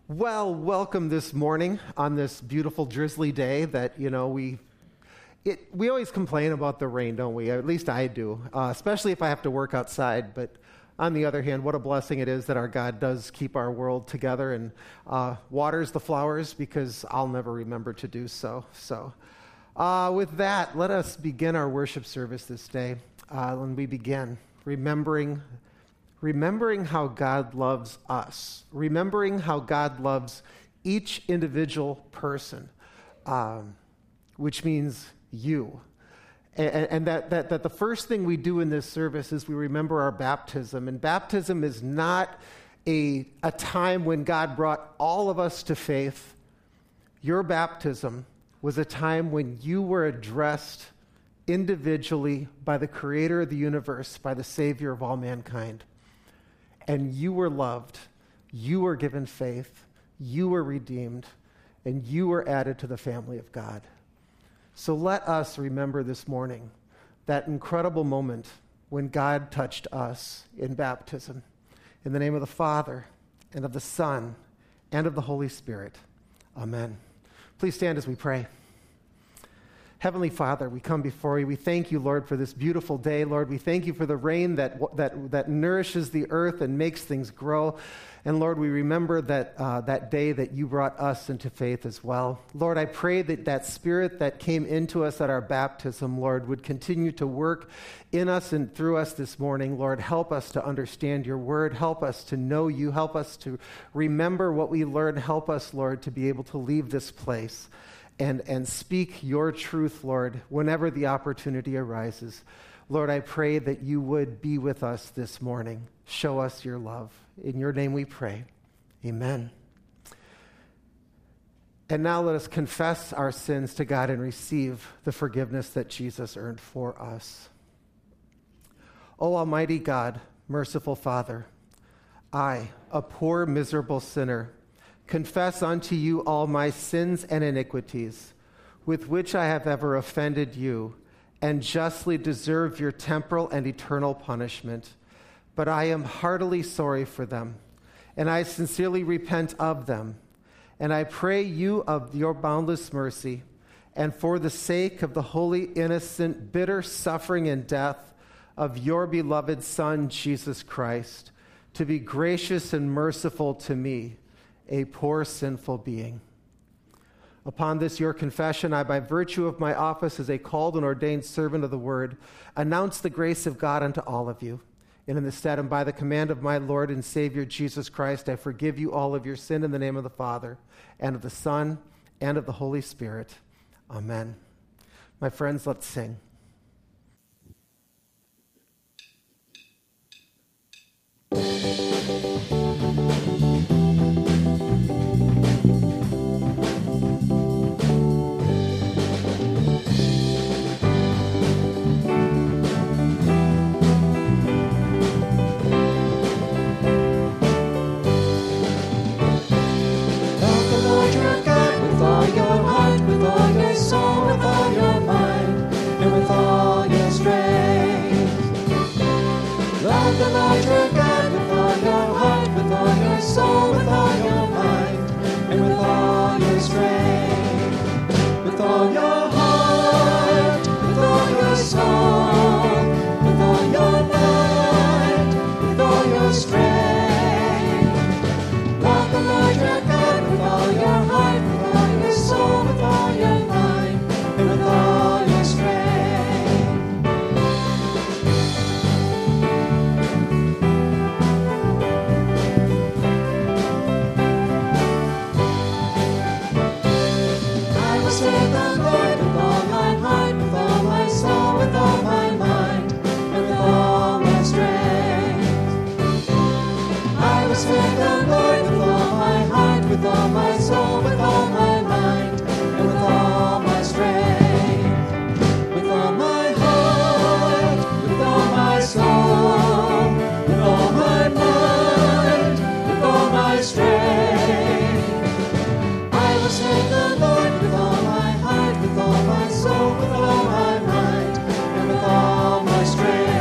Well, welcome this morning on this beautiful drizzly day that, we always complain about the rain, don't we? At least I do, especially if I have to work outside. But on the other hand, what a blessing it is that our God does keep our world together and waters the flowers, because I'll never remember to do so. So with that, let us begin our worship service this day. When we begin, remembering how God loves us, remembering how God loves each individual person, which means you. And that the first thing we do in this service is we remember our baptism. And baptism is not a time when God brought all of us to faith. Your baptism was a time when you were addressed individually by the Creator of the universe, by the Savior of all mankind. And you were loved, you were given faith, you were redeemed, and you were added to the family of God. So let us remember this morning that incredible moment when God touched us in baptism. In the name of the Father, and of the Son, and of the Holy Spirit. Amen. Please stand as we pray. Heavenly Father, we come before you. We thank you, Lord, for this beautiful day. Lord, we thank you for the rain that nourishes the earth and makes things grow. And Lord, we remember that day that you brought us into faith as well. Lord, I pray that spirit that came into us at our baptism, Lord, would continue to work in us and through us this morning. Lord, help us to understand your word. Help us to know you. Help us to remember what we learned. Help us, Lord, to be able to leave this place and speak your truth, Lord, whenever the opportunity arises. Lord, I pray that you would be with us this morning. Show us your love. In your name we pray. Amen. And now let us confess our sins to God and receive the forgiveness that Jesus earned for us. O Almighty God, merciful Father, I, a poor, miserable sinner, confess unto you all my sins and iniquities, with which I have ever offended you, and justly deserve your temporal and eternal punishment. But I am heartily sorry for them, and I sincerely repent of them. And I pray you of your boundless mercy, and for the sake of the holy, innocent, bitter suffering and death of your beloved Son, Jesus Christ, to be gracious and merciful to me, a poor, sinful being. Upon this your confession, I, by virtue of my office as a called and ordained servant of the word, announce the grace of God unto all of you. And in the stead and by the command of my Lord and Savior Jesus Christ, I forgive you all of your sin in the name of the Father, and of the Son, and of the Holy Spirit. Amen. My friends, let's sing. The Lord your God with all your heart, with all your soul, with all your mind, and with all your strength. With all your heart, with all your soul, with all your mind, with all your strength. Love the Lord your God with all your heart, with all your soul, with all your mind, and with all your strength. With all my soul, with all my mind, and with all my strength. With all my heart, with all my soul, with all my mind, with all my strength. I will serve the Lord with all my heart, with all my soul, with all my mind, and with all my strength.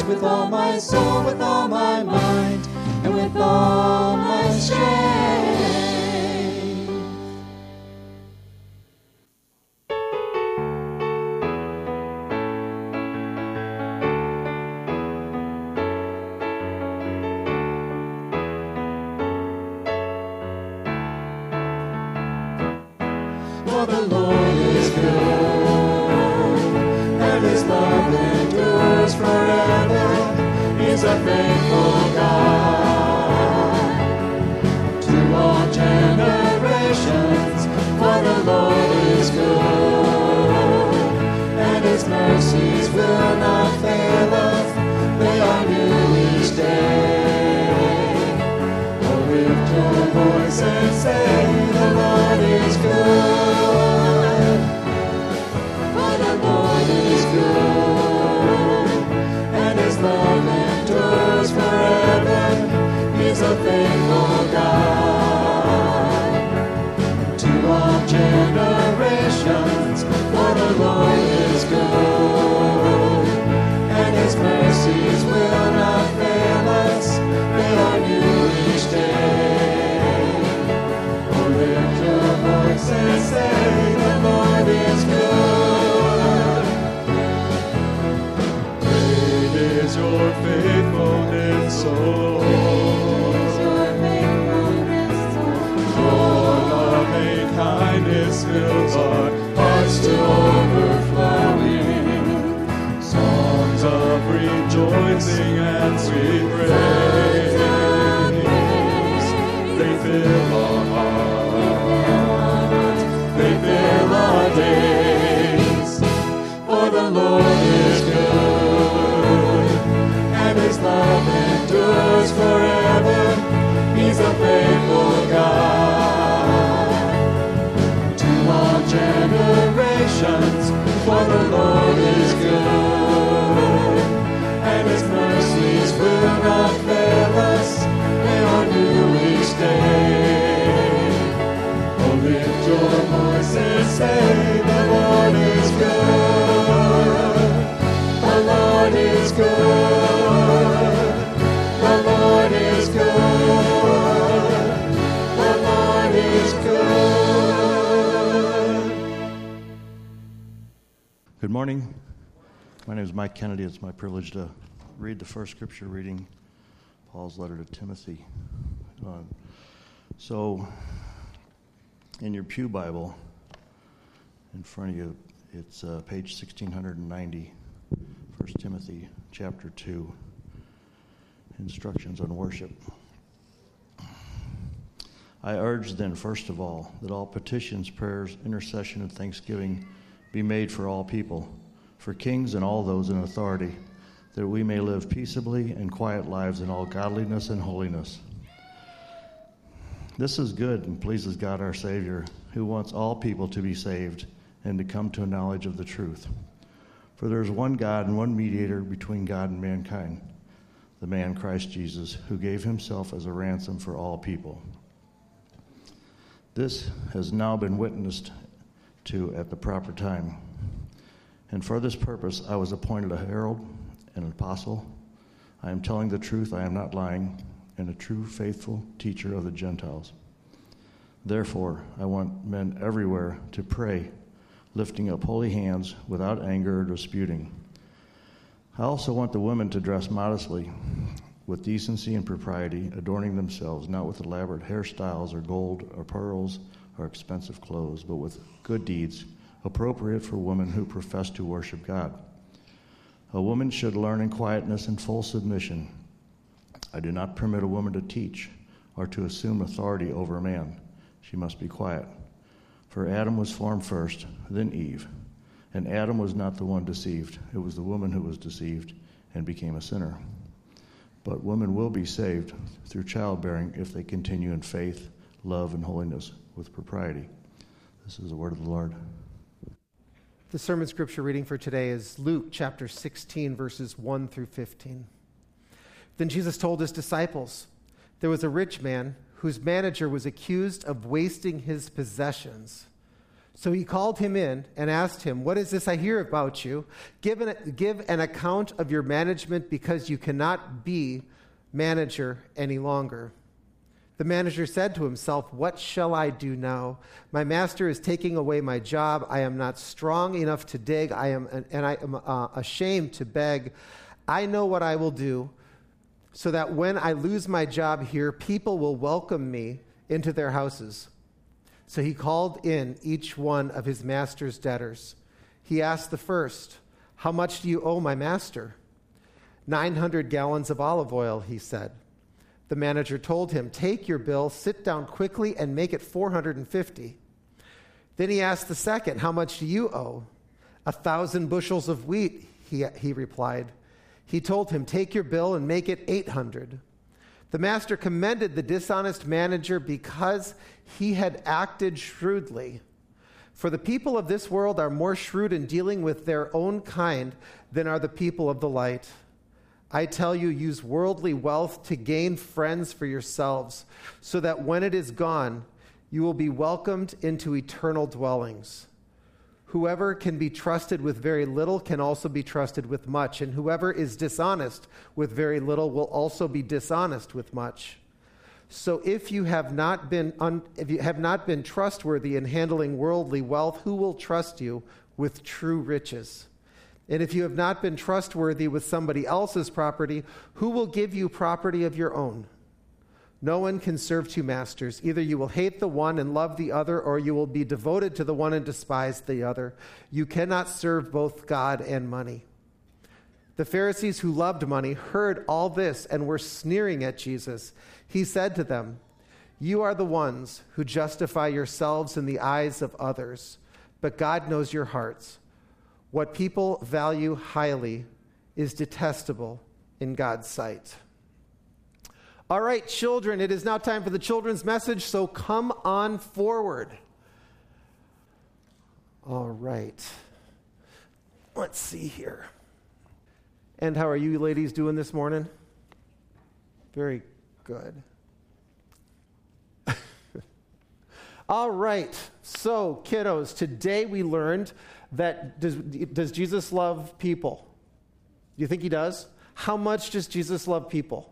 with all my soul, with all my mind, and with all my strength. For the Lord is good, and his love endures forever. He's a faithful God to all generations. For the Lord is good, and his mercies will not fail us. They are new each day. Oh, lift your voice and say, the Lord is good. For the Lord is good, and his love endures forever. He's a faithful God to all generations. For the Lord is good, and his mercies will not fail us. They are new each day. Oh, lift your voice and say, the Lord is good. Great is your faithfulness, O Lord. Your loving kindness fills our hearts to overflowing. Songs of rejoicing and sweet praise. They fill our hearts. They fill our days. For the Lord is good, and his love endures forever. He's a faithful God to all generations. For the Lord is good, and his mercies will not fail us. They are new each day. Oh, lift your voice and say, the Lord is good. The Lord is good. The Lord is good. The Lord is good. Good morning. My name is Mike Kennedy. It's my privilege to read the first scripture reading, Paul's letter to Timothy. So, in your pew Bible, in front of you, it's page 1690, 1 Timothy chapter 2, instructions on worship. I urge then, first of all, that all petitions, prayers, intercession, and thanksgiving be made for all people, for kings and all those in authority, that we may live peaceably and quiet lives in all godliness and holiness. This is good and pleases God our Savior, who wants all people to be saved and to come to a knowledge of the truth. For there is one God and one mediator between God and mankind, the man Christ Jesus, who gave himself as a ransom for all people. This has now been witnessed to at the proper time. And for this purpose I was appointed a herald and an apostle. I am telling the truth, I am not lying, and a true faithful teacher of the Gentiles. Therefore, I want men everywhere to pray, lifting up holy hands without anger or disputing. I also want the women to dress modestly, with decency and propriety, adorning themselves, not with elaborate hairstyles or gold or pearls or expensive clothes, but with good deeds appropriate for women who profess to worship God. A woman should learn in quietness and full submission. I do not permit a woman to teach or to assume authority over a man. She must be quiet. For Adam was formed first, then Eve. And Adam was not the one deceived. It was the woman who was deceived and became a sinner. But women will be saved through childbearing if they continue in faith, love, and holiness with propriety. This is the word of the Lord. The sermon scripture reading for today is Luke chapter 16, verses 1 through 15. Then Jesus told his disciples, there was a rich man whose manager was accused of wasting his possessions. So he called him in and asked him, "What is this I hear about you? Give an account of your management, because you cannot be manager any longer." The manager said to himself, "What shall I do now? My master is taking away my job. I am not strong enough to dig. I am ashamed to beg. I know what I will do, so that when I lose my job here, people will welcome me into their houses." So he called in each one of his master's debtors. He asked the first, "How much do you owe my master?" 900 gallons of olive oil, he said. The manager told him, "Take your bill, sit down quickly, and make it 450. Then he asked the second, "How much do you owe?" 1,000 bushels of wheat, he replied. He told him, "Take your bill and make it 800. The master commended the dishonest manager because he had acted shrewdly. For the people of this world are more shrewd in dealing with their own kind than are the people of the light. I tell you, use worldly wealth to gain friends for yourselves, so that when it is gone, you will be welcomed into eternal dwellings. Whoever can be trusted with very little can also be trusted with much, and whoever is dishonest with very little will also be dishonest with much. So if you have not been trustworthy in handling worldly wealth, who will trust you with true riches? And if you have not been trustworthy with somebody else's property, who will give you property of your own? No one can serve two masters. Either you will hate the one and love the other, or you will be devoted to the one and despise the other. You cannot serve both God and money." The Pharisees who loved money heard all this and were sneering at Jesus. He said to them, "You are the ones who justify yourselves in the eyes of others, but God knows your hearts. What people value highly is detestable in God's sight." All right, children, it is now time for the children's message, so come on forward. All right. Let's see here. And how are you ladies doing this morning? Very good. All right. So, kiddos, today we learned that does Jesus love people? Do you think he does? How much does Jesus love people?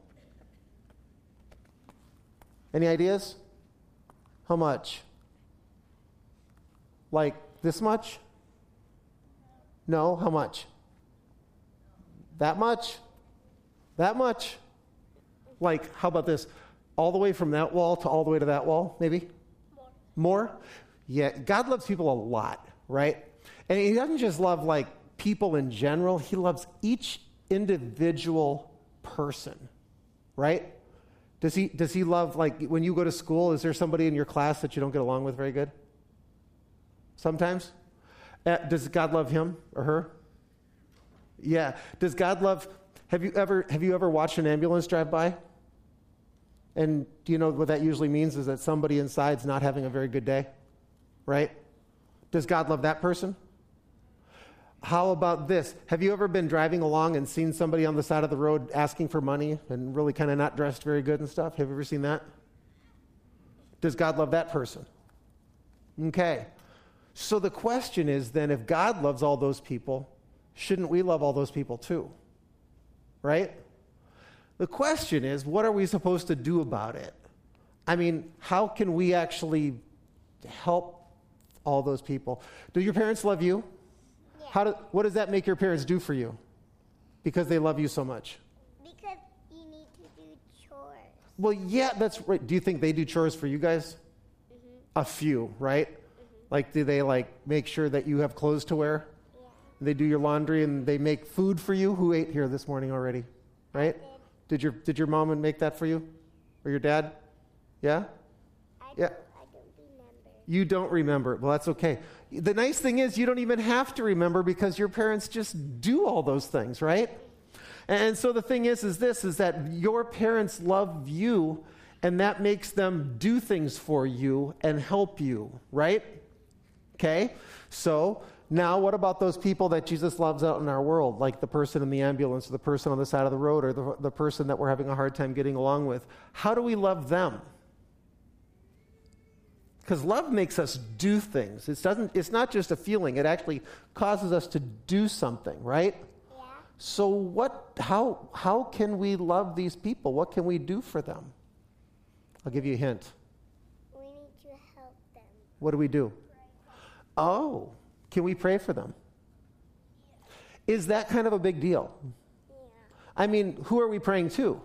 Any ideas? How much? Like this much? No, how much? That much? That much? Like, how about this? All the way from that wall to all the way to that wall, maybe? More? Yeah, God loves people a lot, right? And he doesn't just love like people in general, he loves each individual person, right? Does he love, like, when you go to school, is there somebody in your class that you don't get along with very good? Sometimes? Does God love him or her? Yeah. Does God love, have you ever watched an ambulance drive by? And do you know what that usually means is that somebody inside's not having a very good day, right? Does God love that person? How about this? Have you ever been driving along and seen somebody on the side of the road asking for money and really kind of not dressed very good and stuff? Have you ever seen that? Does God love that person? Okay. So the question is then, if God loves all those people, shouldn't we love all those people too? Right? The question is, what are we supposed to do about it? I mean, how can we actually help all those people? Do your parents love you? What does that make your parents do for you? Because they love you so much. Because you need to do chores. Well, yeah, that's right. Do you think they do chores for you guys? Mm-hmm. A few, right? Mm-hmm. Like, do they make sure that you have clothes to wear? Yeah. They do your laundry and they make food for you? Who ate here this morning already? Right? Did your mom make that for you? Or your dad? Yeah? I Yeah. don't remember. You don't remember. Well, that's okay. The nice thing is you don't even have to remember because your parents just do all those things, right? And so the thing is that your parents love you, and that makes them do things for you and help you, right? Okay? So now what about those people that Jesus loves out in our world, like the person in the ambulance or the person on the side of the road or the person that we're having a hard time getting along with? How do we love them? Because love makes us do things. It's not just a feeling. It actually causes us to do something, right? Yeah. So how can we love these people? What can we do for them? I'll give you a hint. We need to help them. What do we do? Oh, can we pray for them? Is that kind of a big deal? Yeah. I mean, who are we praying to?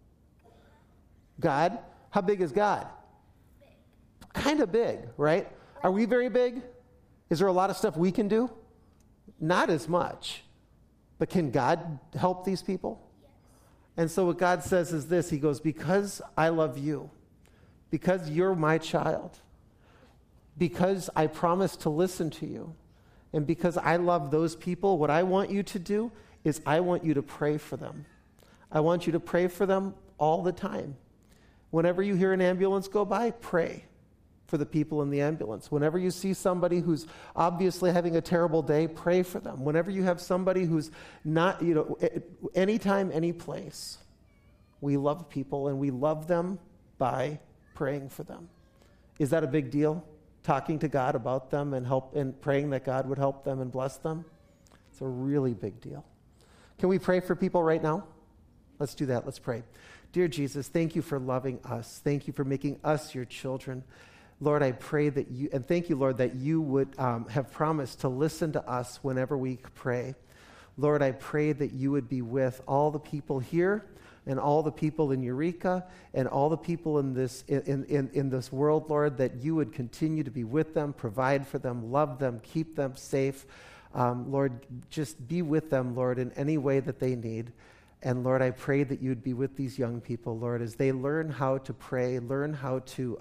God? How big is God? Kind of big, right? Are we very big? Is there a lot of stuff we can do? Not as much. But can God help these people? Yes. And so what God says is this. He goes, because I love you, because you're my child, because I promise to listen to you, and because I love those people, what I want you to do is I want you to pray for them. I want you to pray for them all the time. Whenever you hear an ambulance go by, pray for the people in the ambulance. Whenever you see somebody who's obviously having a terrible day, pray for them. Whenever you have somebody who's not, anytime, any place, we love people and we love them by praying for them. Is that a big deal? Talking to God about them and praying that God would help them and bless them? It's a really big deal. Can we pray for people right now? Let's do that. Let's pray. Dear Jesus, thank you for loving us. Thank you for making us your children. Lord, I pray that you, and thank you, Lord, that you would have promised to listen to us whenever we pray. Lord, I pray that you would be with all the people here and all the people in Eureka and all the people in this world, Lord, that you would continue to be with them, provide for them, love them, keep them safe. Lord, just be with them, Lord, in any way that they need. And Lord, I pray that you'd be with these young people, Lord, as they learn how to pray, learn how to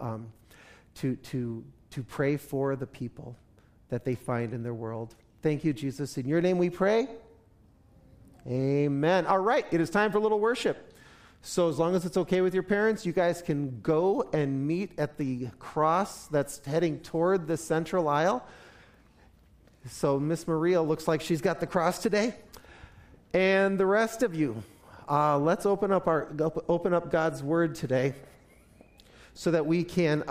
pray for the people that they find in their world. Thank you, Jesus. In your name we pray. Amen. All right, it is time for a little worship. So as long as it's okay with your parents, you guys can go and meet at the cross that's heading toward the central aisle. So Miss Maria looks like she's got the cross today. And the rest of you, let's open up God's word today so that we can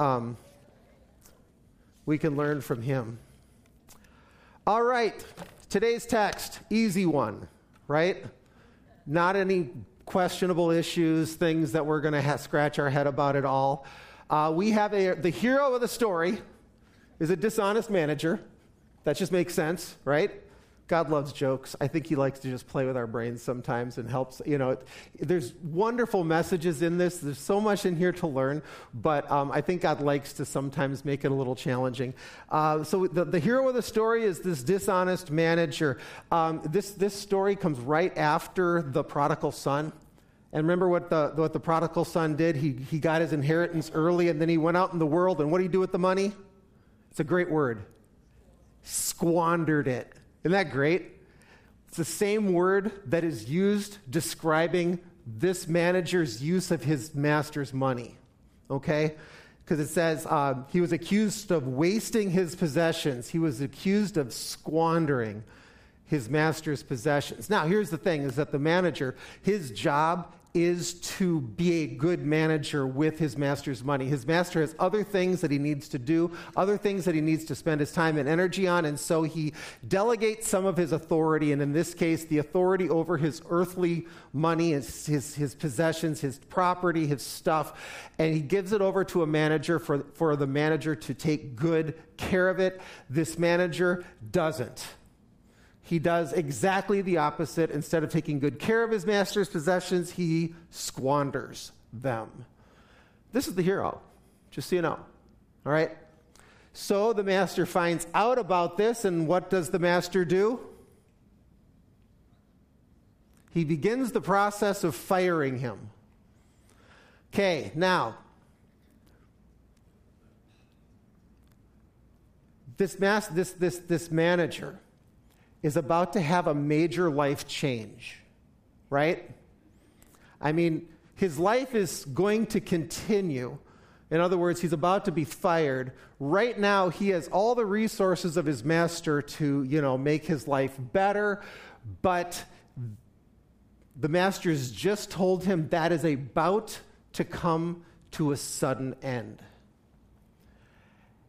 learn from him. All right, today's text, easy one, right? Not any questionable issues, things that we're going to scratch our head about at all. We have the hero of the story is a dishonest manager. That just makes sense, right? God loves jokes. I think he likes to just play with our brains sometimes and helps. There's wonderful messages in this. There's so much in here to learn, but I think God likes to sometimes make it a little challenging. So the hero of the story is this dishonest manager. This story comes right after the prodigal son. And remember what the prodigal son did? He got his inheritance early, and then he went out in the world, and what did he do with the money? It's a great word. Squandered it. Isn't that great? It's the same word that is used describing this manager's use of his master's money, okay? Because it says he was accused of wasting his possessions. He was accused of squandering his master's possessions. Now, here's the thing, is that the manager, his job is to be a good manager with his master's money. His master has other things that he needs to do, other things that he needs to spend his time and energy on, and so he delegates some of his authority, and in this case, the authority over his earthly money, his possessions, his property, his stuff, and he gives it over to a manager for the manager to take good care of it. This manager doesn't. He does exactly the opposite. Instead of taking good care of his master's possessions, he squanders them. This is the hero, just so you know. All right? So the master finds out about this, and what does the master do? He begins the process of firing him. Okay, now, this manager is about to have a major life change, right? I mean, his life is going to continue. In other words, he's about to be fired. Right now, he has all the resources of his master to, make his life better, but the master's just told him that is about to come to a sudden end.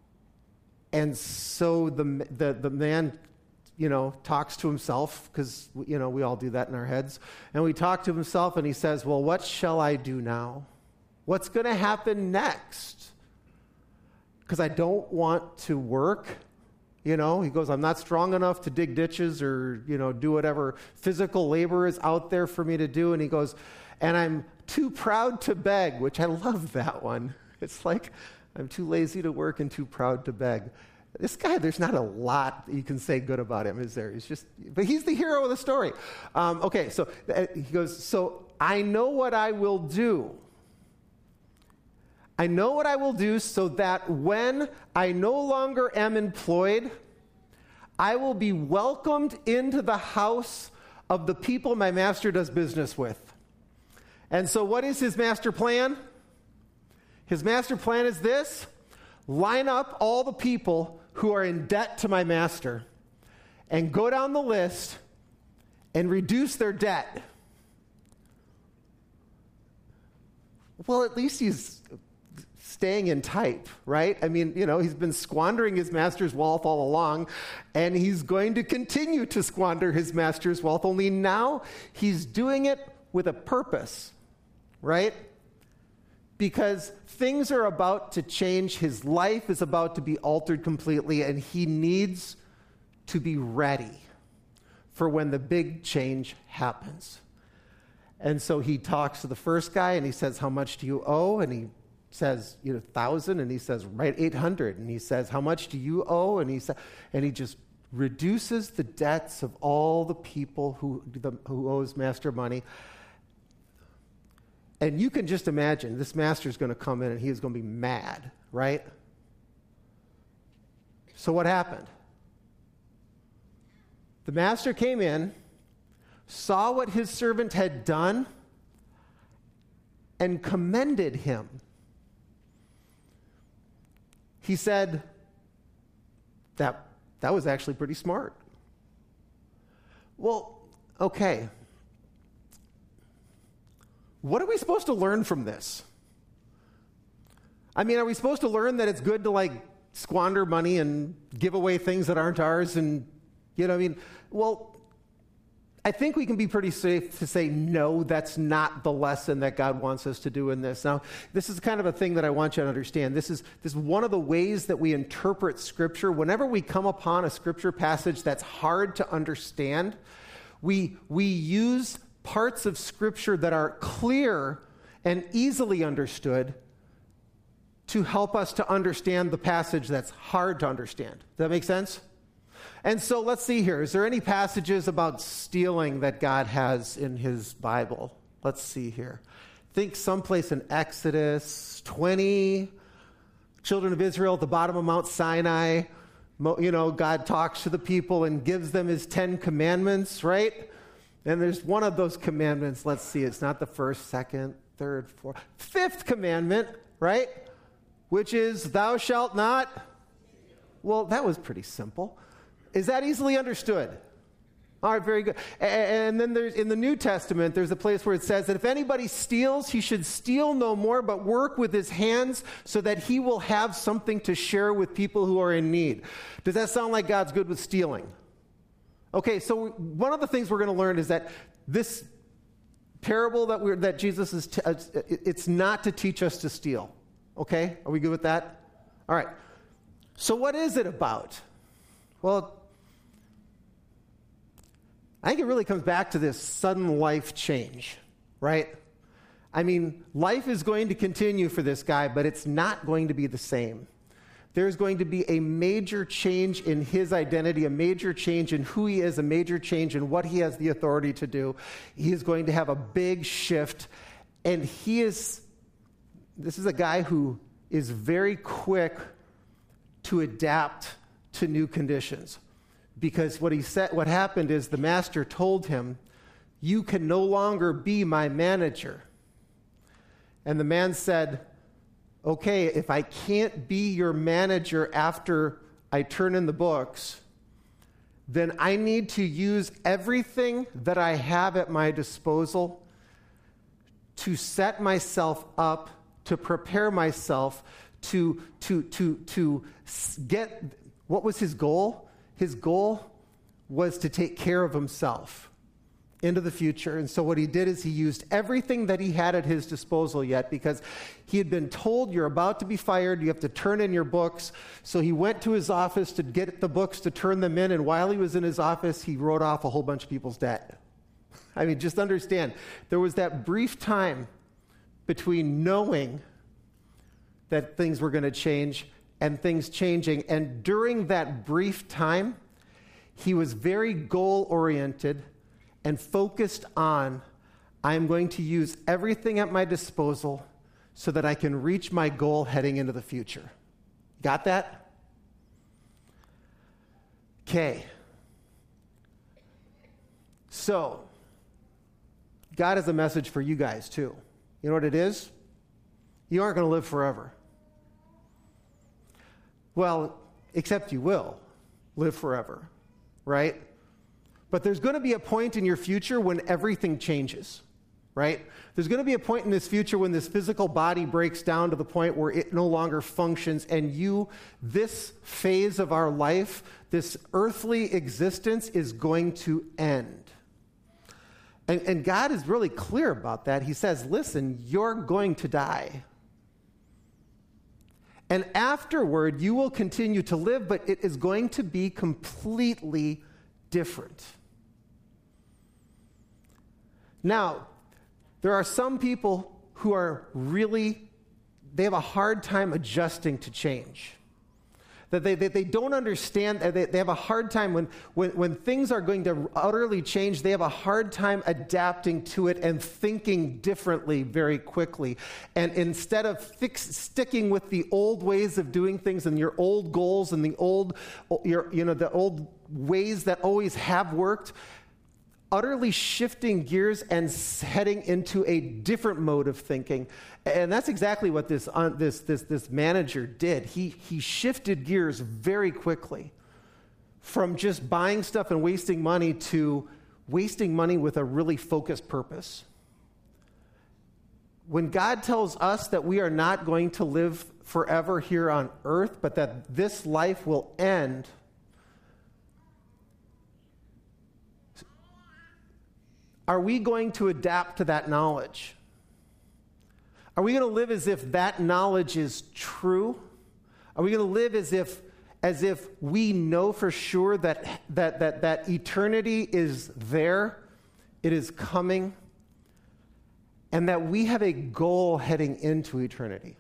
And so the man, talks to himself, because, we all do that in our heads. And we talk to himself, and he says, well, what shall I do now? What's going to happen next? Because I don't want to work. He goes, I'm not strong enough to dig ditches or, do whatever physical labor is out there for me to do. And he goes, and I'm too proud to beg, which I love that one. It's like, I'm too lazy to work and too proud to beg. This guy, there's not a lot you can say good about him, is there? But he's the hero of the story. So he goes, so I know what I will do. I know what I will do so that when I no longer am employed, I will be welcomed into the house of the people my master does business with. And so what is his master plan? His master plan is this: line up all the people who are in debt to my master and go down the list and reduce their debt. Well, at least he's staying in type, right? I mean, he's been squandering his master's wealth all along, and he's going to continue to squander his master's wealth, only now he's doing it with a purpose, right? Because things are about to change. His life is about to be altered completely, and he needs to be ready for when the big change happens. And so he talks to the first guy, and he says, how much do you owe? And he says, 1,000, and he says, right, 800. And he says, how much do you owe? And he just reduces the debts of all the people who owes master money. And you can just imagine this master's going to come in and he is going to be mad, right? So what happened? The master came in, saw what his servant had done, and commended him. He said, that was actually pretty smart. Well, okay. What are we supposed to learn from this? I mean, are we supposed to learn that it's good to squander money and give away things that aren't ours? And, well, I think we can be pretty safe to say, no, that's not the lesson that God wants us to do in this. Now, this is kind of a thing that I want you to understand. This is one of the ways that we interpret Scripture. Whenever we come upon a Scripture passage that's hard to understand, we use parts of Scripture that are clear and easily understood to help us to understand the passage that's hard to understand. Does that make sense? And so let's see here. Is there any passages about stealing that God has in his Bible? Let's see here. Think someplace in Exodus 20, children of Israel at the bottom of Mount Sinai. God talks to the people and gives them his 10 commandments, right? And there's one of those commandments, let's see, it's not the first, second, third, fourth, fifth commandment, right? Which is, thou shalt not. Well, that was pretty simple. Is that easily understood? All right, very good. And then there's, in the New Testament, there's a place where it says that if anybody steals, he should steal no more, but work with his hands so that he will have something to share with people who are in need. Does that sound like God's good with stealing? Okay, so one of the things we're going to learn is that this parable that Jesus is, it's not to teach us to steal. Okay, are we good with that? All right. So what is it about? Well, I think it really comes back to this sudden life change, right? I mean, life is going to continue for this guy, but it's not going to be the same. There's going to be a major change in his identity, a major change in who he is, a major change in what he has the authority to do. He is going to have a big shift, and this is a guy who is very quick to adapt to new conditions. Because what happened is the master told him, you can no longer be my manager. And the man said, okay, if I can't be your manager after I turn in the books, then I need to use everything that I have at my disposal to set myself up, to prepare myself, to get What was his goal? His goal was to take care of himself into the future. And so what he did is he used everything that he had at his disposal yet, because he had been told, you're about to be fired, you have to turn in your books. So he went to his office to get the books to turn them in, and while he was in his office, he wrote off a whole bunch of people's debt. I mean, just understand, there was that brief time between knowing that things were going to change and things changing, and during that brief time, he was very goal-oriented and focused on, I'm going to use everything at my disposal so that I can reach my goal heading into the future. Got that? Okay. So, God has a message for you guys too. You know what it is? You aren't going to live forever. Well, except you will live forever, right? But there's going to be a point in your future when everything changes, right? There's going to be a point in this future when this physical body breaks down to the point where it no longer functions, and this phase of our life, this earthly existence, is going to end. And God is really clear about that. He says, listen, you're going to die. And afterward, you will continue to live, but it is going to be completely different. Now, there are some people who they have a hard time adjusting to change. That they don't understand, they have a hard time when things are going to utterly change, they have a hard time adapting to it and thinking differently very quickly. And instead of sticking with the old ways of doing things and your old goals and the old ways that always have worked, utterly shifting gears and heading into a different mode of thinking. And that's exactly what this manager did. He shifted gears very quickly from just buying stuff and wasting money to wasting money with a really focused purpose. When God tells us that we are not going to live forever here on earth, but that this life will end, are we going to adapt to that knowledge? Are we going to live as if that knowledge is true? Are we going to live as if we know for sure that eternity is there, it is coming, and that we have a goal heading into eternity?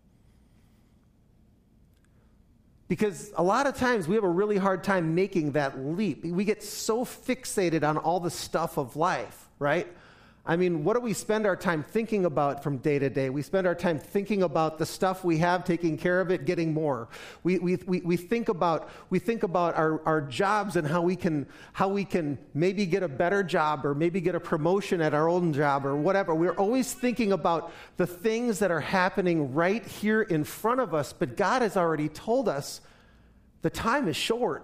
Because a lot of times we have a really hard time making that leap. We get so fixated on all the stuff of life, right? I mean, what do we spend our time thinking about from day to day? We spend our time thinking about the stuff we have, taking care of it, getting more. We think about our jobs and how we can maybe get a better job or maybe get a promotion at our own job or whatever. We're always thinking about the things that are happening right here in front of us, but God has already told us the time is short.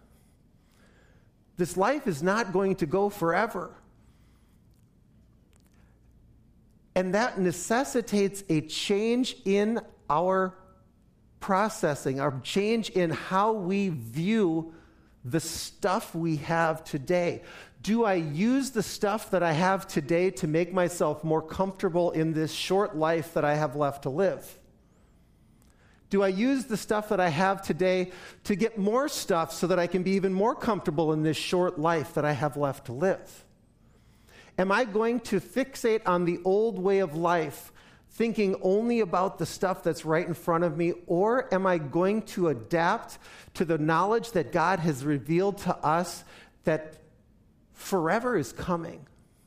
This life is not going to go forever. And that necessitates a change in our processing, our change in how we view the stuff we have today. Do I use the stuff that I have today to make myself more comfortable in this short life that I have left to live? Do I use the stuff that I have today to get more stuff so that I can be even more comfortable in this short life that I have left to live? Am I going to fixate on the old way of life, thinking only about the stuff that's right in front of me, or am I going to adapt to the knowledge that God has revealed to us that forever is coming?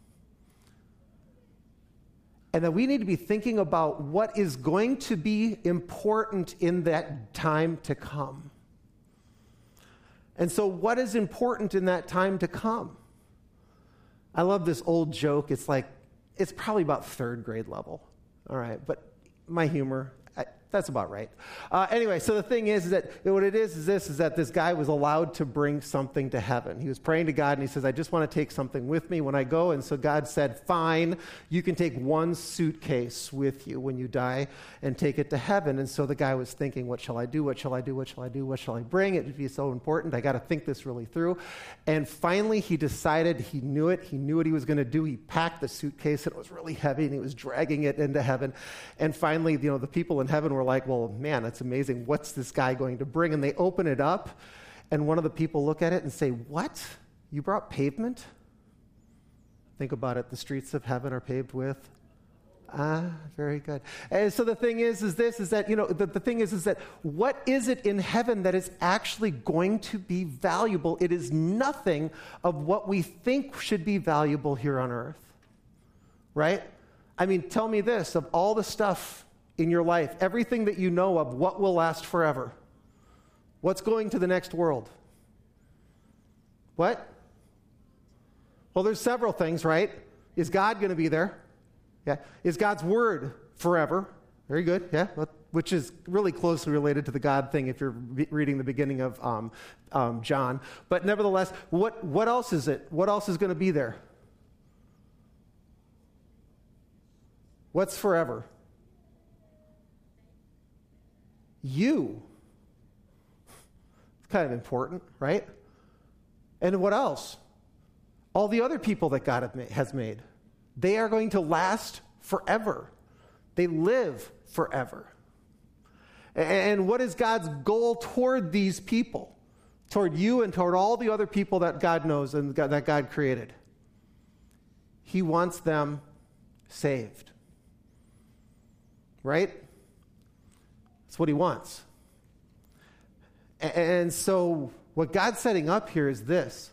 And that we need to be thinking about what is going to be important in that time to come. And so what is important in that time to come? I love this old joke. It's probably about third grade level. All right, but my humor, That's about right. Anyway, so the thing is that what it is that this guy was allowed to bring something to heaven. He was praying to God, and he says, I just want to take something with me when I go. And so God said, fine, you can take one suitcase with you when you die and take it to heaven. And so the guy was thinking, what shall I do? What shall I do? What shall I do? What shall I bring? It would be so important. I got to think this really through. And finally, he decided, he knew it. He knew what he was going to do. He packed the suitcase, and it was really heavy, and he was dragging it into heaven. And finally, the people in heaven were like, well, man, that's amazing. What's this guy going to bring? And they open it up, and one of the people look at it and say, what? You brought pavement? Think about it. The streets of heaven are paved with? Very good. And so the thing is that, the thing is that what is it in heaven that is actually going to be valuable? It is nothing of what we think should be valuable here on earth. Right? I mean, tell me this, of all the stuff in your life, everything that you know of, what will last forever? What's going to the next world? What? Well, there's several things, right? Is God going to be there? Yeah. Is God's word forever? Very good, yeah. Which is really closely related to the God thing if you're reading the beginning of John. But nevertheless, what else is it? What else is going to be there? What's forever? You. It's kind of important, right? And what else? All the other people that God has made. They are going to last forever. They live forever. And what is God's goal toward these people? Toward you and toward all the other people that God knows and that God created? He wants them saved. Right? That's what he wants. And so what God's setting up here is this.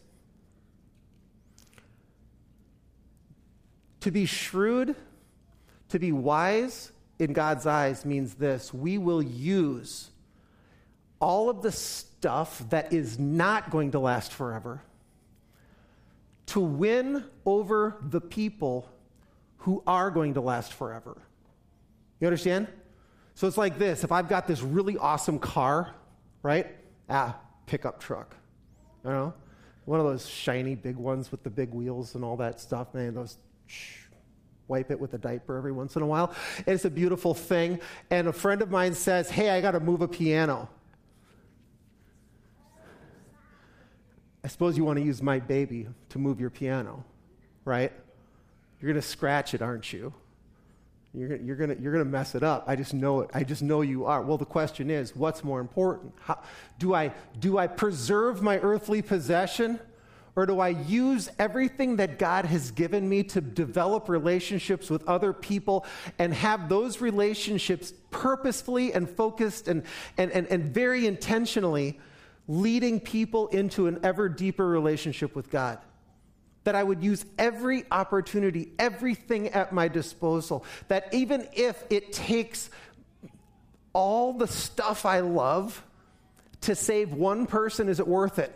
To be shrewd, to be wise in God's eyes means this. We will use all of the stuff that is not going to last forever to win over the people who are going to last forever. You understand? So it's like this. If I've got this really awesome car, right? Pickup truck. You know? One of those shiny big ones with the big wheels and all that stuff. Man, those wipe it with a diaper every once in a while. And it's a beautiful thing. And a friend of mine says, hey, I got to move a piano. I suppose you want to use my baby to move your piano, right? You're going to scratch it, aren't you? You're gonna mess it up. I just know it. I just know you are. Well, the question is, what's more important? Do I preserve my earthly possession, or do I use everything that God has given me to develop relationships with other people and have those relationships purposefully and focused and very intentionally leading people into an ever deeper relationship with God? That I would use every opportunity, everything at my disposal, that even if it takes all the stuff I love to save one person, is it worth it?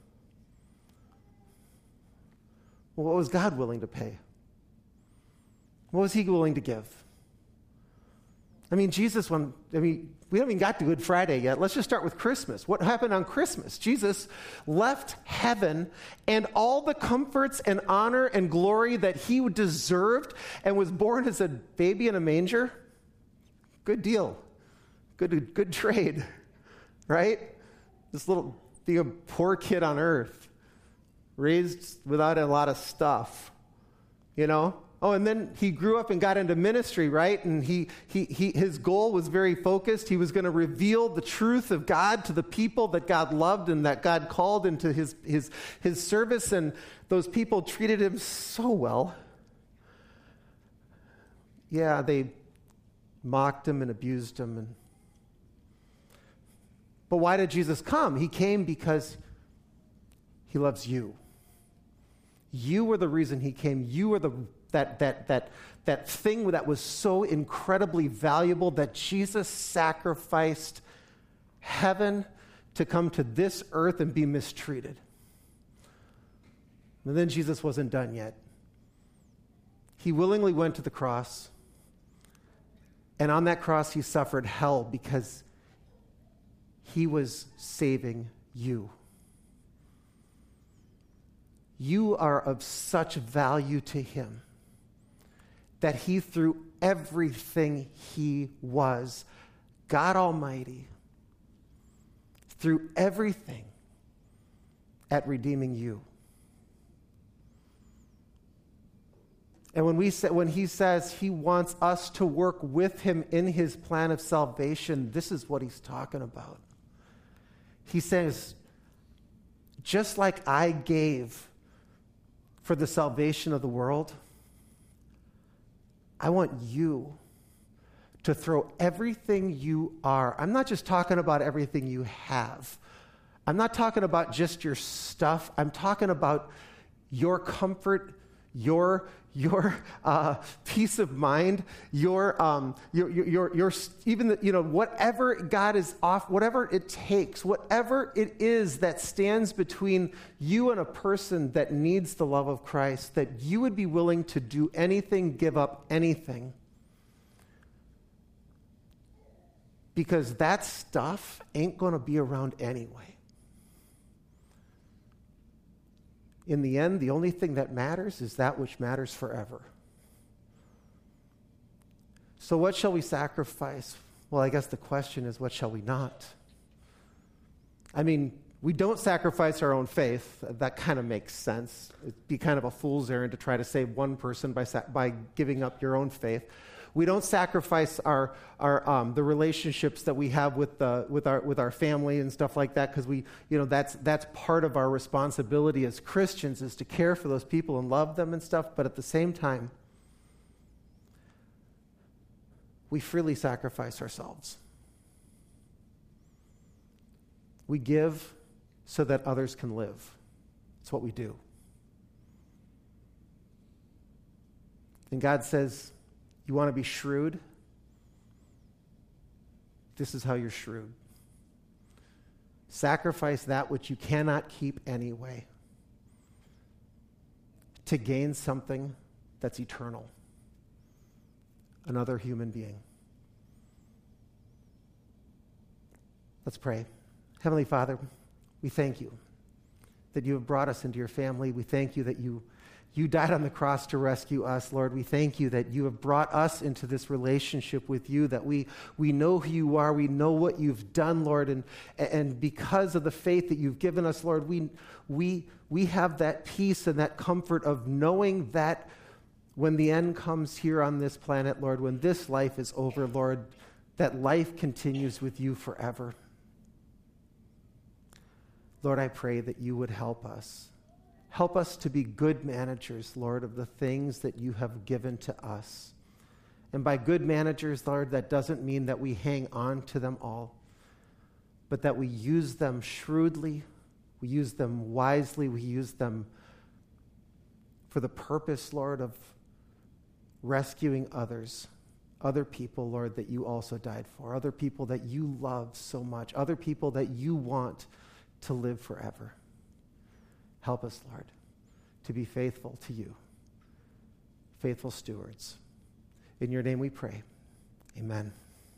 Well, what was God willing to pay? What was he willing to give? I mean, we haven't even got to Good Friday yet. Let's just start with Christmas. What happened on Christmas? Jesus left heaven and all the comforts and honor and glory that he deserved and was born as a baby in a manger. Good deal. Good trade, right? This little, being a poor kid on earth, raised without a lot of stuff, you know? Oh, and then he grew up and got into ministry, right? And his goal was very focused. He was going to reveal the truth of God to the people that God loved and that God called into his service. And those people treated him so well. Yeah, they mocked him and abused him. But why did Jesus come? He came because he loves you. You were the reason he came. You were that thing that was so incredibly valuable that Jesus sacrificed heaven to come to this earth and be mistreated. And then Jesus wasn't done yet. He willingly went to the cross, And on that cross, he suffered hell because he was saving you. You are of such value to him that he threw everything he was, God Almighty, threw everything at redeeming you. And when he says he wants us to work with him in his plan of salvation, this is what he's talking about. He says, just like I gave for the salvation of the world, I want you to throw everything you are. I'm not just talking about everything you have. I'm not talking about just your stuff. I'm talking about your comfort, your peace of mind, your even the, whatever God is off, whatever it takes, whatever it is that stands between you and a person that needs the love of Christ, that you would be willing to do anything, give up anything. Because that stuff ain't going to be around anyway. In the end, the only thing that matters is that which matters forever. So what shall we sacrifice? Well, I guess the question is, what shall we not? I mean, we don't sacrifice our own faith. That kind of makes sense. It'd be kind of a fool's errand to try to save one person by giving up your own faith. We don't sacrifice our the relationships that we have with our family and stuff like that, because that's part of our responsibility as Christians, is to care for those people and love them and stuff. But at the same time, we freely sacrifice ourselves. We give so that others can live. It's what we do. And God says, you want to be shrewd? This is how you're shrewd. Sacrifice that which you cannot keep anyway to gain something that's eternal. Another human being. Let's pray. Heavenly Father, we thank you that you have brought us into your family. We thank you that you died on the cross to rescue us, Lord. We thank you that you have brought us into this relationship with you, that we know who you are, we know what you've done, Lord, and because of the faith that you've given us, Lord, we have that peace and that comfort of knowing that when the end comes here on this planet, Lord, when this life is over, Lord, that life continues with you forever. Lord, I pray that you would help us. Help us to be good managers, Lord, of the things that you have given to us. And by good managers, Lord, that doesn't mean that we hang on to them all, but that we use them shrewdly, we use them wisely, we use them for the purpose, Lord, of rescuing others, other people, Lord, that you also died for, other people that you love so much, other people that you want to live forever. Help us, Lord, to be faithful to you, faithful stewards. In your name we pray. Amen.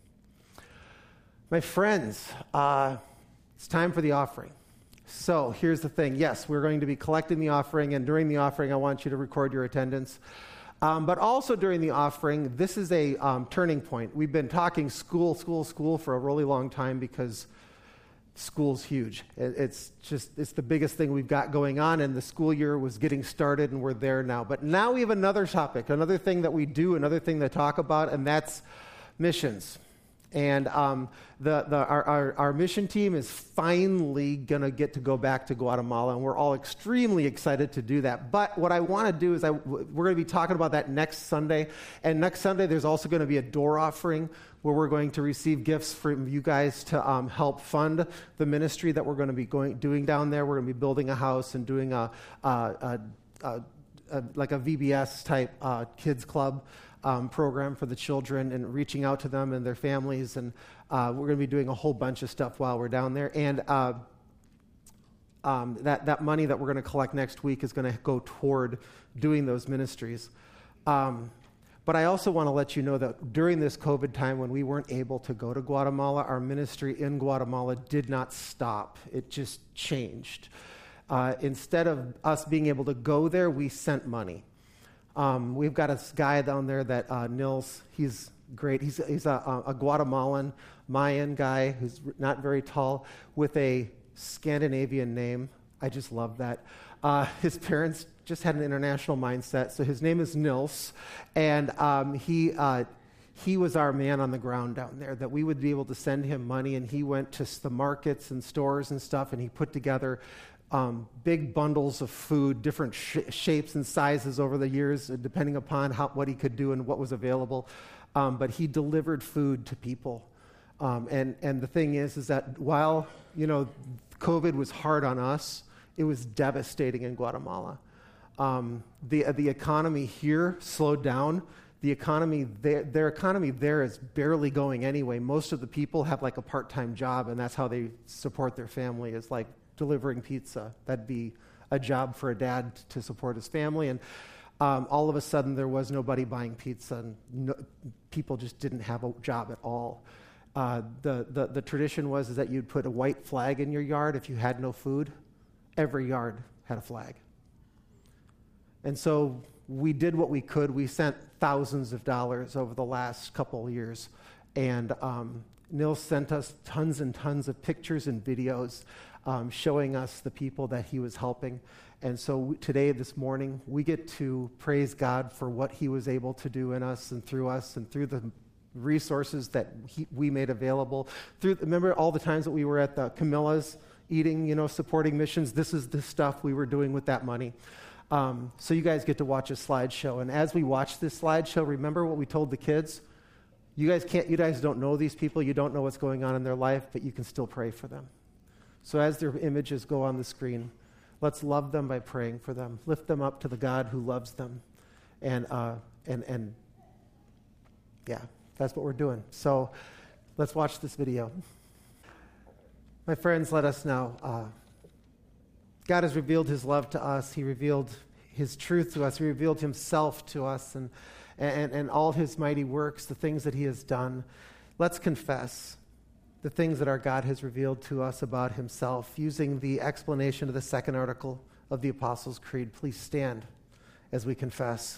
My friends, it's time for the offering. So here's the thing. Yes, we're going to be collecting the offering, and during the offering, I want you to record your attendance. But also during the offering, this is a turning point. We've been talking school for a really long time because school's huge. It's the biggest thing we've got going on, and the school year was getting started, and we're there now. But now we have another topic, another thing that we do, another thing to talk about, and that's missions. And our mission team is finally going to get to go back to Guatemala, and we're all extremely excited to do that. But what I want to do is we're going to be talking about that next Sunday. And next Sunday, there's also going to be a door offering where we're going to receive gifts from you guys to help fund the ministry that we're going to be doing down there. We're going to be building a house and doing like a VBS type kids club program for the children and reaching out to them and their families. And we're going to be doing a whole bunch of stuff while we're down there. And that money that we're going to collect next week is going to go toward doing those ministries. But I also want to let you know that during this COVID time when we weren't able to go to Guatemala, our ministry in Guatemala did not stop. It just changed. Instead of us being able to go there, we sent money. We've got a guy down there that Nils, he's great. He's a Guatemalan Mayan guy who's not very tall with a Scandinavian name. I just love that. His parents just had an international mindset, so his name is Nils, and he was our man on the ground down there, that we would be able to send him money, and he went to the markets and stores and stuff, and he put together big bundles of food, different shapes and sizes over the years, depending upon what he could do and what was available. But he delivered food to people. And the thing is that while, COVID was hard on us, it was devastating in Guatemala. The economy here slowed down. The economy, their economy there is barely going anyway. Most of the people have like a part-time job, and that's how they support their family, is like delivering pizza. That'd be a job for a dad to support his family. And all of a sudden, there was nobody buying pizza, and people just didn't have a job at all. The tradition was that you'd put a white flag in your yard if you had no food. Every yard had a flag. And so we did what we could. We sent thousands of dollars over the last couple of years. And Nils sent us tons and tons of pictures and videos showing us the people that he was helping. And so today, this morning, we get to praise God for what he was able to do in us and through the resources that we made available. Remember all the times that we were at the Camilla's eating, supporting missions? This is the stuff we were doing with that money. So you guys get to watch a slideshow. And as we watch this slideshow, remember what we told the kids? You guys don't know these people. You don't know what's going on in their life, but you can still pray for them. So as their images go on the screen, let's love them by praying for them. Lift them up to the God who loves them. And yeah, that's what we're doing. So let's watch this video. My friends, let us know. God has revealed his love to us. He revealed his truth to us. He revealed himself to us and all his mighty works, the things that he has done. Let's confess the things that our God has revealed to us about himself using the explanation of the second article of the Apostles' Creed. Please stand as we confess.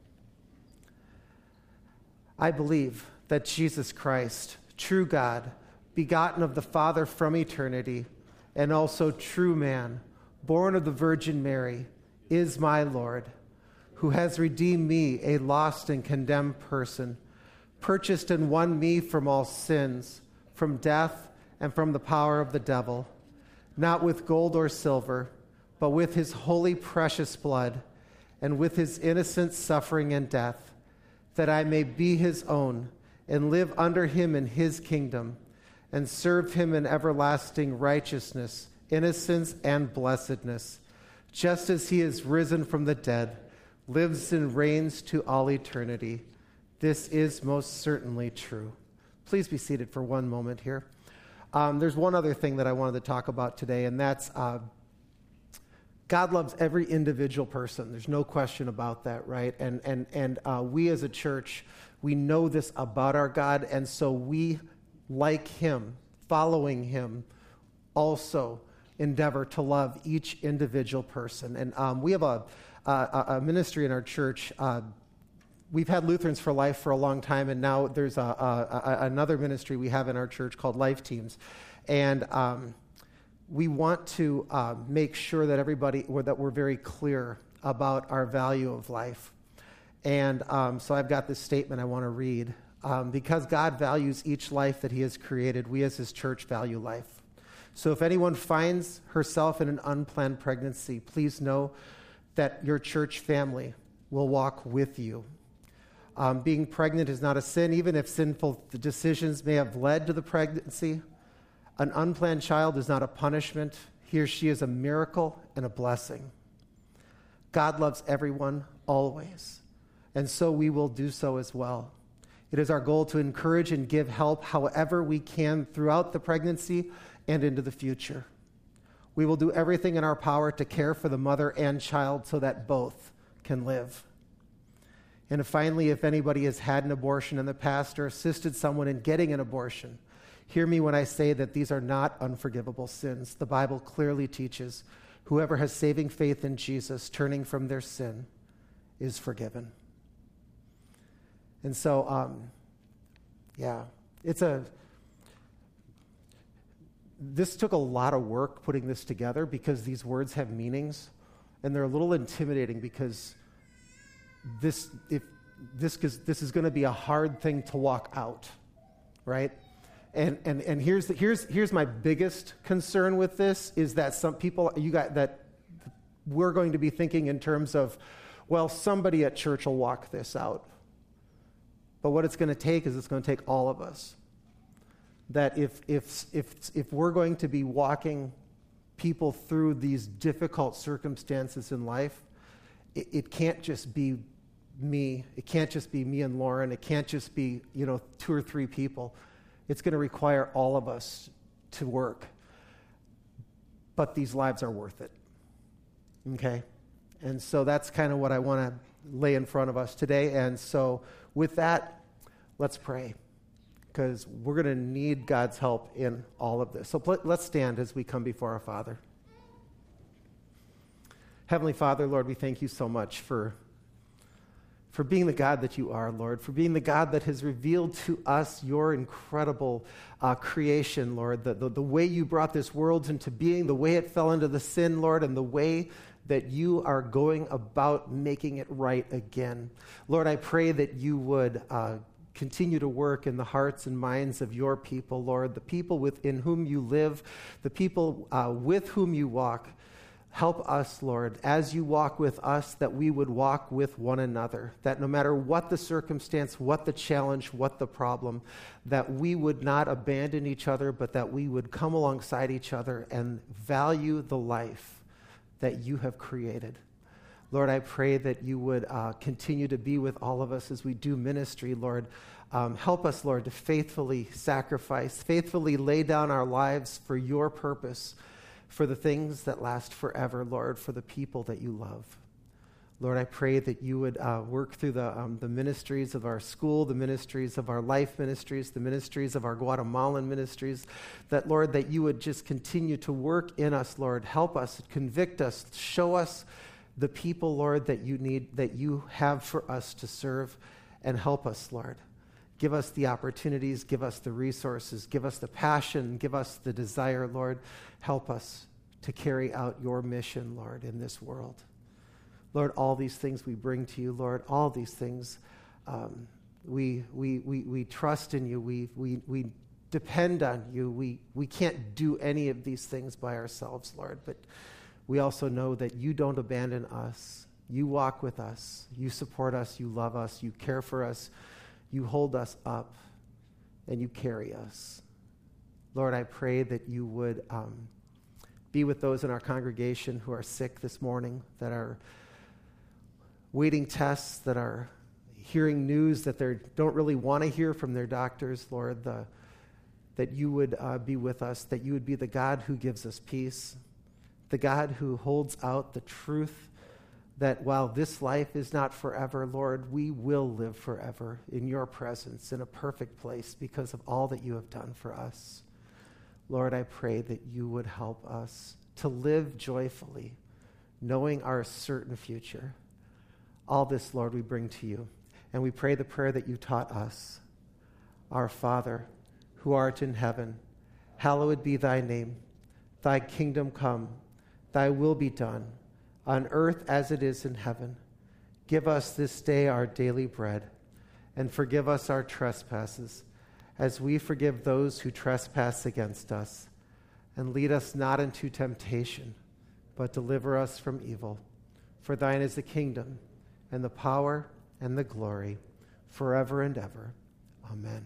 I believe that Jesus Christ, true God, begotten of the Father from eternity, and also true man, born of the Virgin Mary, is my Lord, who has redeemed me, a lost and condemned person, purchased and won me from all sins, from death and from the power of the devil, not with gold or silver, but with his holy precious blood, and with his innocent suffering and death, that I may be his own and live under him in his kingdom, and serve him in everlasting righteousness, innocence, and blessedness, just as he is risen from the dead, lives and reigns to all eternity. This is most certainly true. Please be seated for one moment here. There's one other thing that I wanted to talk about today, and that's God loves every individual person. There's no question about that, right? And we as a church, we know this about our God, and so we, like him, following him, also endeavor to love each individual person. And we have a ministry in our church. We've had Lutherans for Life for a long time, and now there's another ministry we have in our church called Life Teams. And we want to make sure that that we're very clear about our value of life. And so I've got this statement I want to read. Because God values each life that he has created, we as his church value life. So if anyone finds herself in an unplanned pregnancy, please know that your church family will walk with you. Being pregnant is not a sin, even if sinful decisions may have led to the pregnancy. An unplanned child is not a punishment. He or she is a miracle and a blessing. God loves everyone, always. And so we will do so as well. It is our goal to encourage and give help however we can throughout the pregnancy and into the future. We will do everything in our power to care for the mother and child so that both can live. And finally, if anybody has had an abortion in the past or assisted someone in getting an abortion, hear me when I say that these are not unforgivable sins. The Bible clearly teaches whoever has saving faith in Jesus, turning from their sin, is forgiven. And so, this took a lot of work putting this together because these words have meanings, and they're a little intimidating because this is going to be a hard thing to walk out, right? And here's my biggest concern with this is that some people we're going to be thinking in terms of, well, somebody at church will walk this out. But what it's going to take is it's going to take all of us. That if we're going to be walking people through these difficult circumstances in life, it can't just be me. It can't just be me and Lauren. It can't just be, 2 or 3 people. It's going to require all of us to work. But these lives are worth it. Okay? And so that's kind of what I want to lay in front of us today. And so with that, let's pray, because we're going to need God's help in all of this. So let's stand as we come before our Father. Heavenly Father, Lord, we thank you so much for being the God that you are, Lord, for being the God that has revealed to us your incredible creation, Lord, the way you brought this world into being, the way it fell into the sin, Lord, and the way that you are going about making it right again. Lord, I pray that you would continue to work in the hearts and minds of your people, Lord, the people within whom you live, the people with whom you walk. Help us, Lord, as you walk with us, that we would walk with one another, that no matter what the circumstance, what the challenge, what the problem, that we would not abandon each other, but that we would come alongside each other and value the life that you have created. Lord, I pray that you would continue to be with all of us as we do ministry, Lord. Help us, Lord, to faithfully sacrifice, faithfully lay down our lives for your purpose, for the things that last forever, Lord, for the people that you love. Lord, I pray that you would work through the ministries of our school, the ministries of our life ministries, the ministries of our Guatemalan ministries, that, Lord, that you would just continue to work in us, Lord. Help us, convict us, show us the people, Lord, that you need, that you have for us to serve, and help us, Lord. Give us the opportunities, give us the resources, give us the passion, give us the desire, Lord. Help us to carry out your mission, Lord, in this world. Lord, all these things we bring to you, Lord. All these things, we trust in you. We depend on you. We can't do any of these things by ourselves, Lord. But we also know that you don't abandon us. You walk with us. You support us. You love us. You care for us. You hold us up, and you carry us. Lord, I pray that you would be with those in our congregation who are sick this morning, that are waiting tests, that are hearing news that they don't really want to hear from their doctors, Lord, that you would be with us, that you would be the God who gives us peace, the God who holds out the truth that while this life is not forever, Lord, we will live forever in your presence in a perfect place because of all that you have done for us. Lord, I pray that you would help us to live joyfully, knowing our certain future. All this, Lord, we bring to you. And we pray the prayer that you taught us. Our Father, who art in heaven, hallowed be thy name. Thy kingdom come, thy will be done, on earth as it is in heaven. Give us this day our daily bread, and forgive us our trespasses, as we forgive those who trespass against us. And lead us not into temptation, but deliver us from evil. For thine is the kingdom, and the power, and the glory, forever and ever. Amen.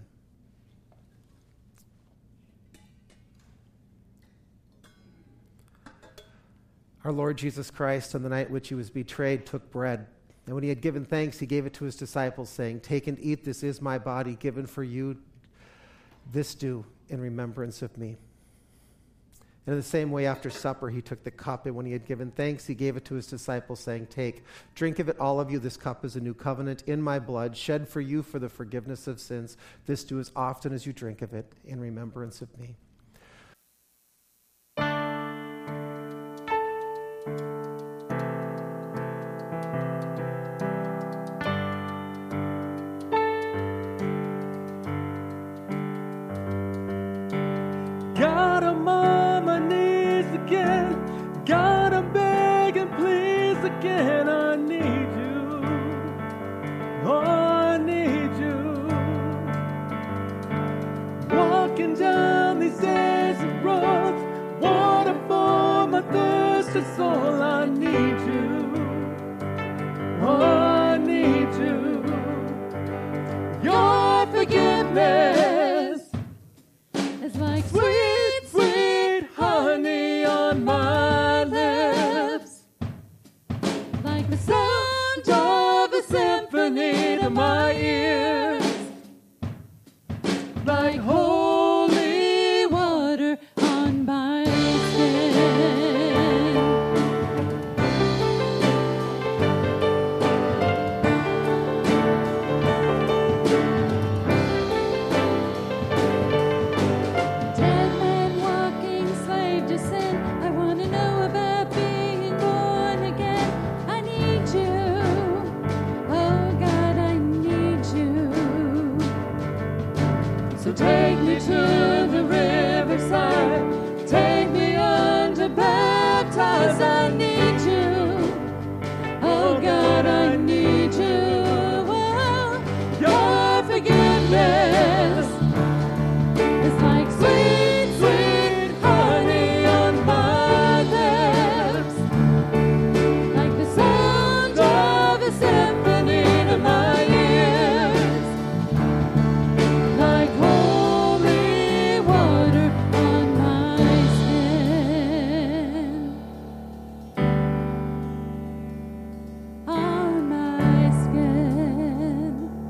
Our Lord Jesus Christ, on the night which he was betrayed, took bread. And when he had given thanks, he gave it to his disciples, saying, "Take and eat, this is my body given for you. This do in remembrance of me." And in the same way, after supper, he took the cup, and when he had given thanks, he gave it to his disciples, saying, "Take, drink of it, all of you. This cup is a new covenant in my blood, shed for you for the forgiveness of sins. This do as often as you drink of it in remembrance of me." God, I'm on my knees again. God, I'm begging, please again. I need you. Oh, I need you. Walking down these desert roads, water for my thirsty soul. I need you. Oh, I need you. Your forgiveness is like sweet, sweet honey on my lips, like the sound of a symphony to my ears, like holy water on my skin. Dead man walking, slave to sin. I want to know about being born again. I need you. Oh God, I need you. So take me to the riverside. Take me under baptized. I need you. Oh God, I need you. Oh, your forgiveness is like sweet, sweet honey on my lips, like the sound of a symphony to my ears, like holy water on my skin, on my skin.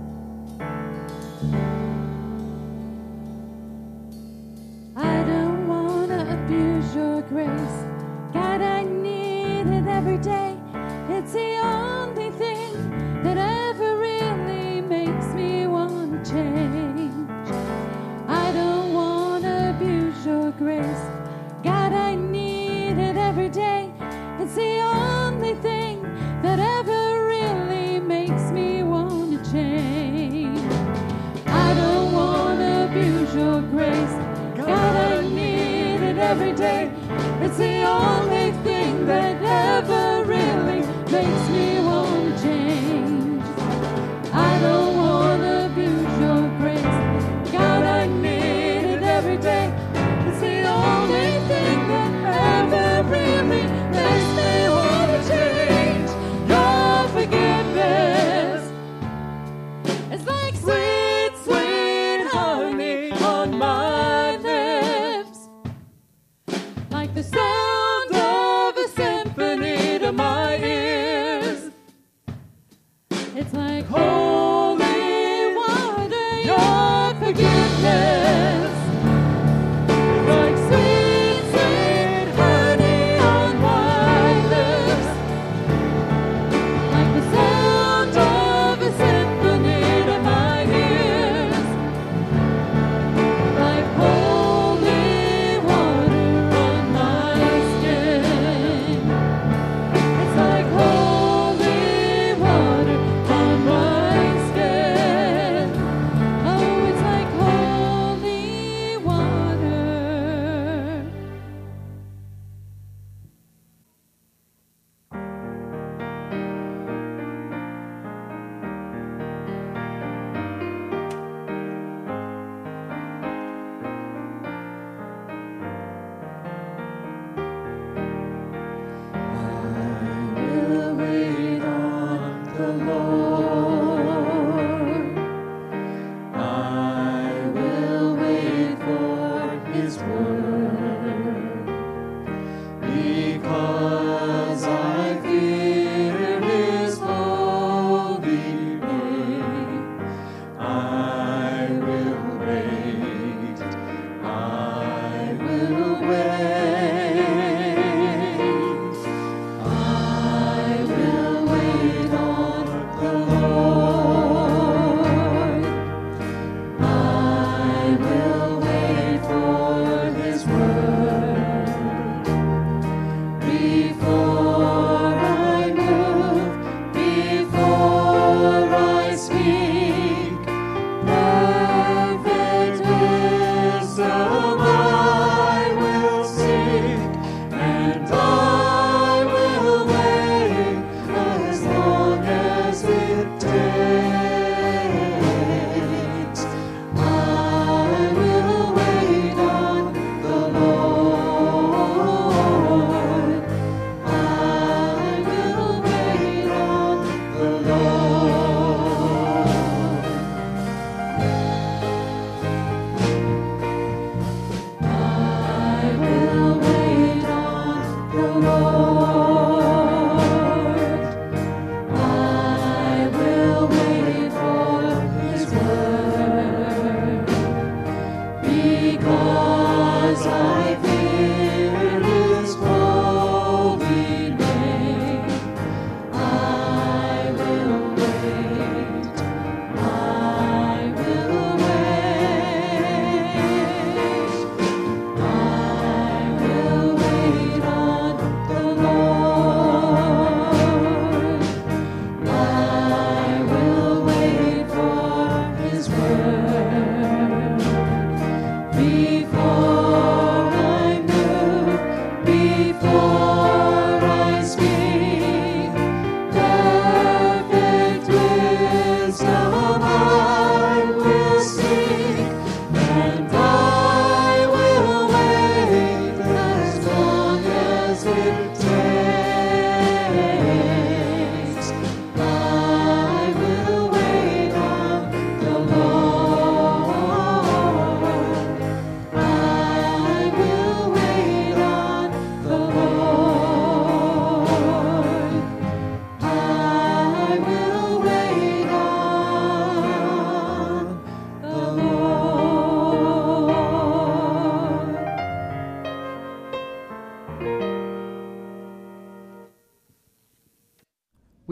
I don't want to abuse your grace. God, I need it every day. It's the only thing that ever really makes me want to change. I don't want to abuse your grace. God, I need it every day. It's the only thing that ever really makes me want to change. I don't want to abuse your grace. God, I need it every day. It's the only thing that ever really makes me want to change. I don't want to abuse your grace. God, I need it every day. It's the only thing that ever really makes me want to change. Your forgiveness is like sweet, sweet honey on my lips, like the sound of a symphony to my ears. It's like holy water, your forgiveness. It's like sweet, sweet honey on my lips, like the sound of a symphony to my ears, like holy water on my skin. It's like holy water on my skin. Oh, it's like holy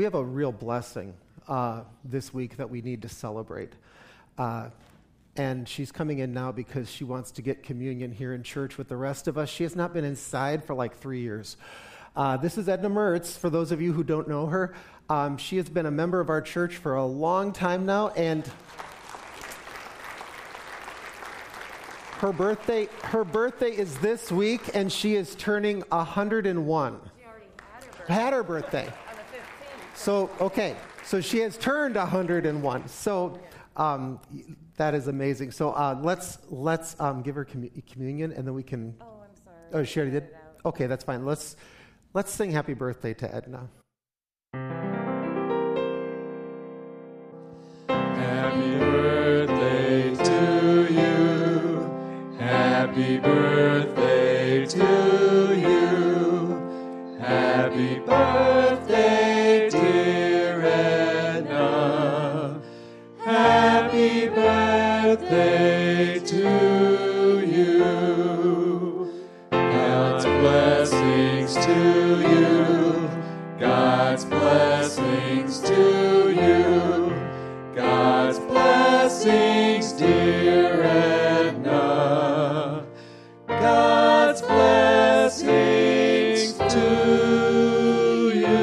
we have a real blessing this week that we need to celebrate. And she's coming in now because she wants to get communion here in church with the rest of us. She has not been inside for like 3 years. This is Edna Mertz, for those of you who don't know her. She has been a member of our church for a long time now, and her birthday is this week, and she is turning 101. She already had her birthday. Had her birthday. On the 15th. So, okay, so she has turned 101. So that is amazing. So let's give her communion, and then we can. Oh, I'm sorry. Oh, she already did? Cut it out. Okay, that's fine. Let's sing happy birthday to Edna. Happy birthday to you. Happy birthday to you. Happy birthday, dear Edna. Happy birthday to you. God's blessings to you. God's blessings to you. God's blessings, dear Edna. God's blessings to you.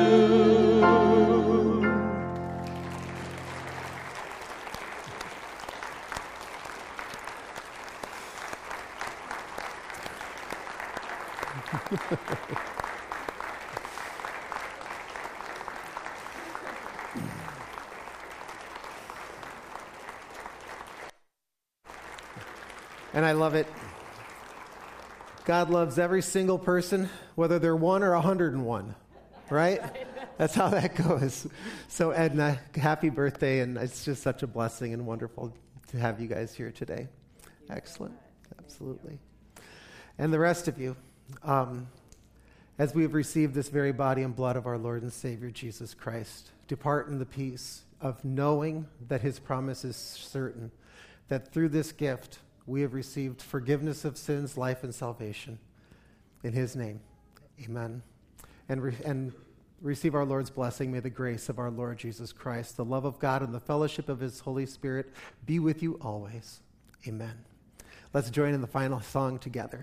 And I love it. God loves every single person, whether they're 1 or 101, right? That's how that goes. So Edna, happy birthday, and it's just such a blessing and wonderful to have you guys here today. Excellent. Absolutely. And the rest of you, as we have received this very body and blood of our Lord and Savior Jesus Christ, depart in the peace of knowing that his promise is certain, that through this gift we have received forgiveness of sins, life, and salvation. In his name, amen. And receive our Lord's blessing. May the grace of our Lord Jesus Christ, the love of God, and the fellowship of his Holy Spirit be with you always. Amen. Let's join in the final song together.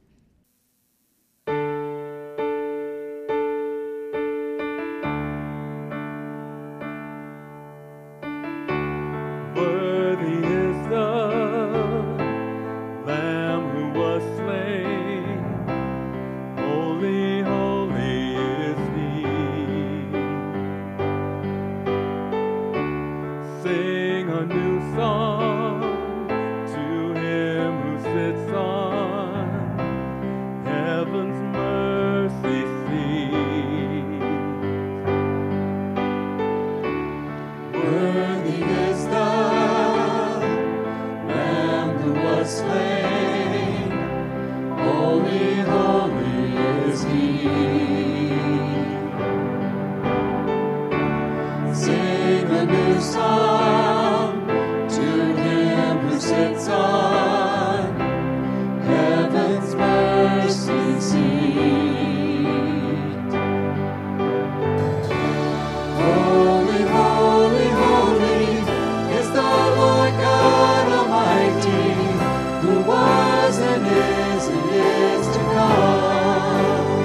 Worthy is the Lamb who was slain. Holy, holy is he. Sing a new song to him who sits on heaven's mercy seat. Worthy is the Lamb who was slain. Holy, holy is he. Sing a new song to him who sits on heaven's mercy seat. Holy, holy, holy is the Lord God Almighty, who was and is to come.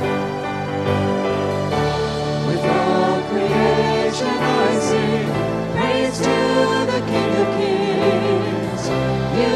With all creation I sing praise to the King of Kings. You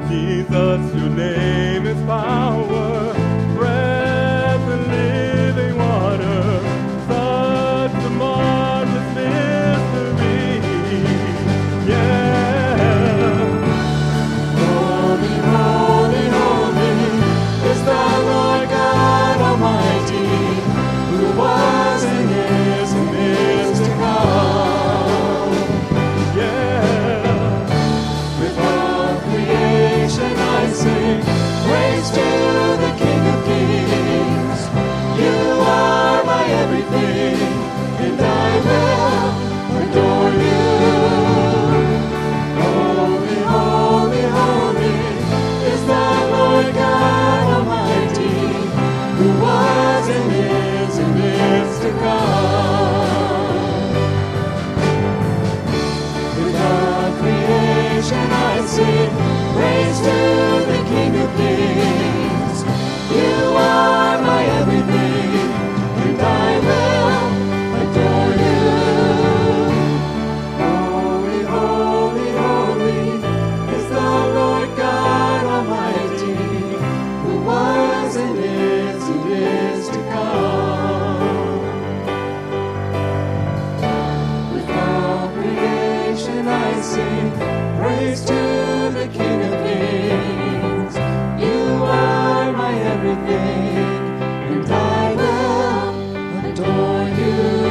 Jesus, your name is power, breath and living water, such a marvelous mystery. Yeah. Holy, holy, holy is the Lord God Almighty, who was and is to come. Yeah. With all creation I sing praise to the King of Kings. You are my everything, and I will adore you. Holy, holy, holy is the Lord God Almighty, who was and is to come. With all creation I sing praise to the King of Kings. You are my everything, and I will adore you. Holy, holy, holy is the Lord God Almighty, who was and is to come. With all creation I sing praise to the King of Kings. You are my everything, and I will adore you.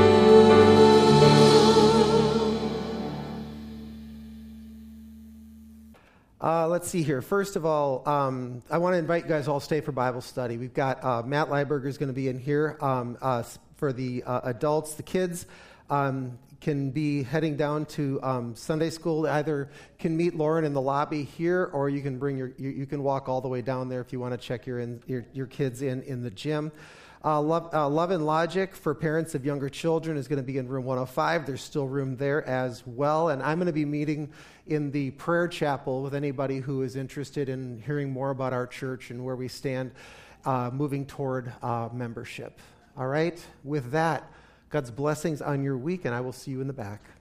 Let's see here. First of all, I want to invite you guys all to stay for Bible study. We've got Matt Lieberger is going to be in here for the adults. The kids can be heading down to Sunday school. Either can meet Lauren in the lobby here, or you can bring you can walk all the way down there if you want to check your kids in the gym. Love and Logic for parents of younger children is going to be in room 105. There's still room there as well. And I'm going to be meeting in the prayer chapel with anybody who is interested in hearing more about our church and where we stand moving toward membership. All right? With that, God's blessings on your week, and I will see you in the back.